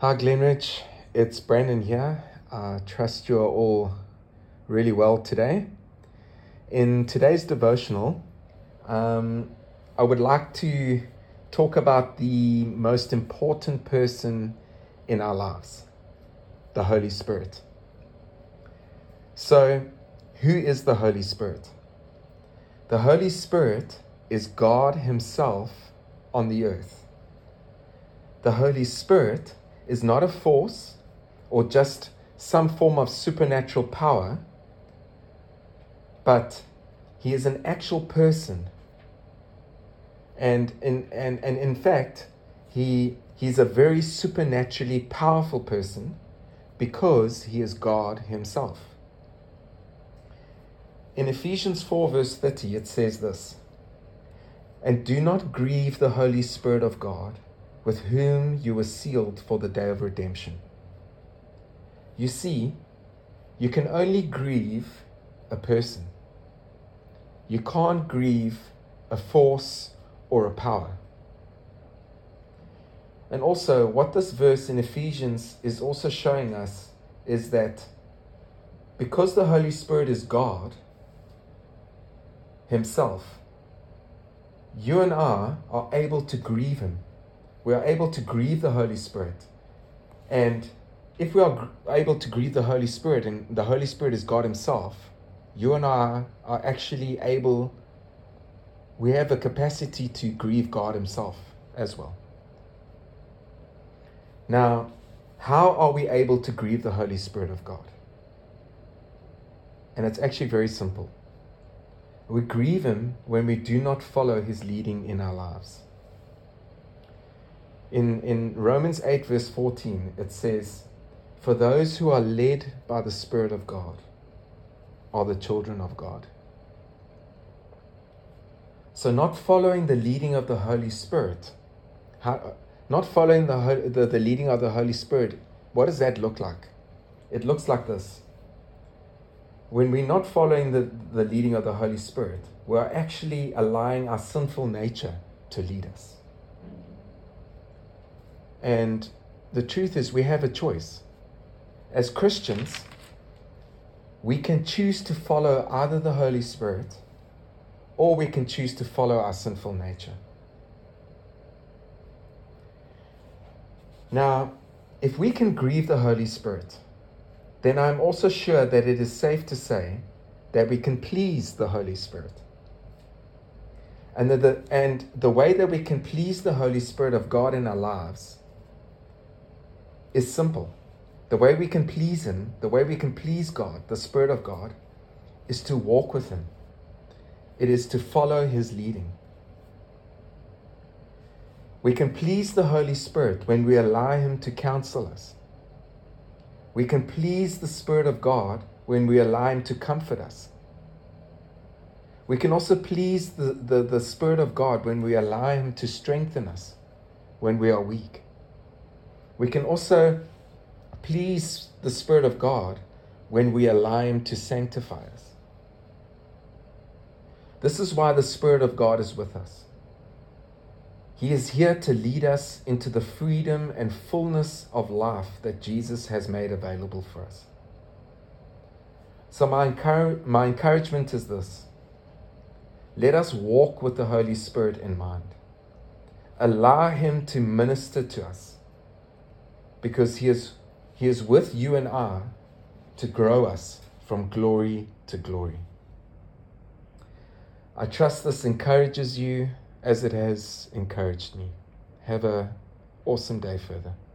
Hi Glenridge, it's Brandon here. I trust you are all really well today. In today's devotional, I would like to talk about the most important person in our lives, the Holy Spirit. So, who is the Holy Spirit? The Holy Spirit is God Himself on the earth. The Holy Spirit is not a force or just some form of supernatural power, but He is an actual person. And in fact, He's a very supernaturally powerful person because He is God Himself. In Ephesians 4 verse 30, it says this, "And do not grieve the Holy Spirit of God, with whom you were sealed for the day of redemption." You see, you can only grieve a person. You can't grieve a force or a power. And also, what this verse in Ephesians is also showing us is that because the Holy Spirit is God Himself, you and I are able to grieve Him. We are able to grieve the Holy Spirit. And if we are able to grieve the Holy Spirit, and the Holy Spirit is God Himself, you and I are actually able, we have the capacity to grieve God Himself as well. Now, how are we able to grieve the Holy Spirit of God? And it's actually very simple. We grieve Him when we do not follow His leading in our lives. In Romans 8 verse 14, it says, "For those who are led by the Spirit of God are the children of God." So not following the leading of the Holy Spirit, not following the leading of the Holy Spirit, what does that look like? It looks like this. When we're not following the leading of the Holy Spirit, we're actually allowing our sinful nature to lead us. And the truth is, we have a choice. As Christians, we can choose to follow either the Holy Spirit or we can choose to follow our sinful nature. Now, if we can grieve the Holy Spirit, then I'm also sure that it is safe to say that we can please the Holy Spirit. And the way that we can please the Holy Spirit of God in our lives is simple. The way we can please Him, the way we can please God, the Spirit of God, is to walk with Him. It is to follow His leading. We can please the Holy Spirit when we allow Him to counsel us. We can please the Spirit of God when we allow Him to comfort us. We can also please the Spirit of God when we allow Him to strengthen us when we are weak. We can also please the Spirit of God when we allow Him to sanctify us. This is why the Spirit of God is with us. He is here to lead us into the freedom and fullness of life that Jesus has made available for us. So my encouragement is this. Let us walk with the Holy Spirit in mind. Allow Him to minister to us, because He is with you and I to grow us from glory to glory. I trust this encourages you as it has encouraged me. Have an awesome day further.